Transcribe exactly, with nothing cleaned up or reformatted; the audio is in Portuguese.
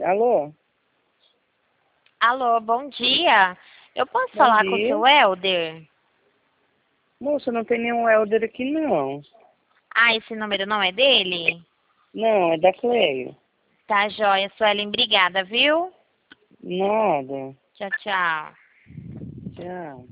Alô? Alô, bom dia. Eu posso Bom falar com o dia. seu Helder? Moça, não tem nenhum Helder aqui, não. Ah, esse número não é dele? Não, é da Cleio. Tá joia, Suelen. Obrigada, viu? Nada. Tchau, tchau. Tchau.